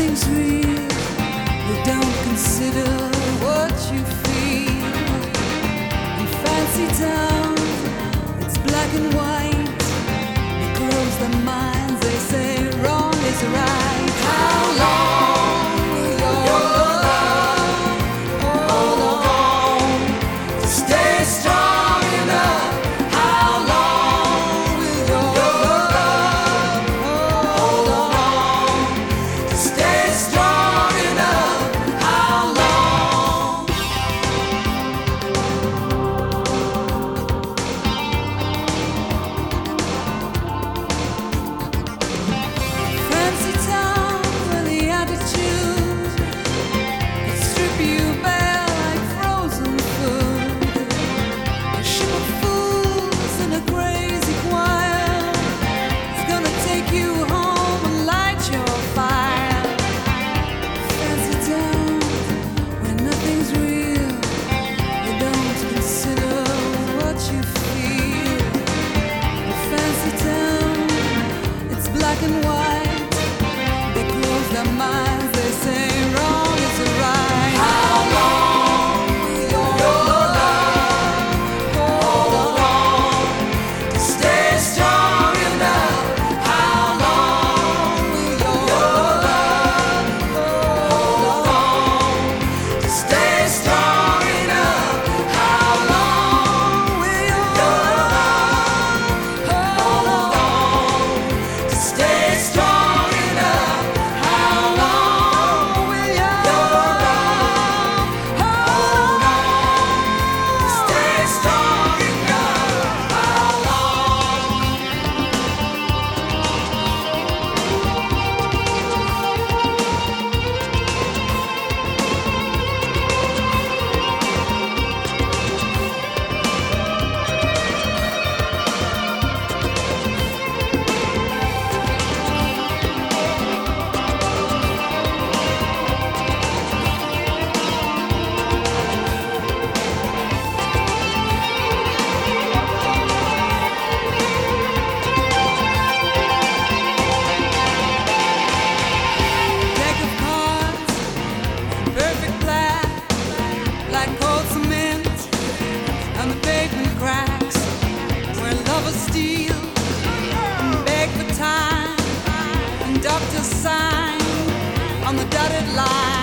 nothing's real. You don't consider what you feel. In fancy town, it's black and white. They close their minds, they say wrong is right. How long will your love hold on to stay strong enough? How long will your love hold on to stay strong enough? How long? Fancy town where the attitude could strip you bare like frozen food. A ship of fools in a crazy choir is gonna take you home and light your fire. Fancy town where nothing's real. You don't consider what you feel. A fancy town, it's black and white. They close their minds, they say wrong is right. How long will your love hold on to stay strong enough? How long will your love hold on to stay strong enough? How long will your love hold on to stay strong enough? How long will your love hold on to stay strong enough? How long? Deck of cards, perfect black, like cold cement on the pavement cracks, where lovers steal and beg for time, and doctors sign on the dotted line.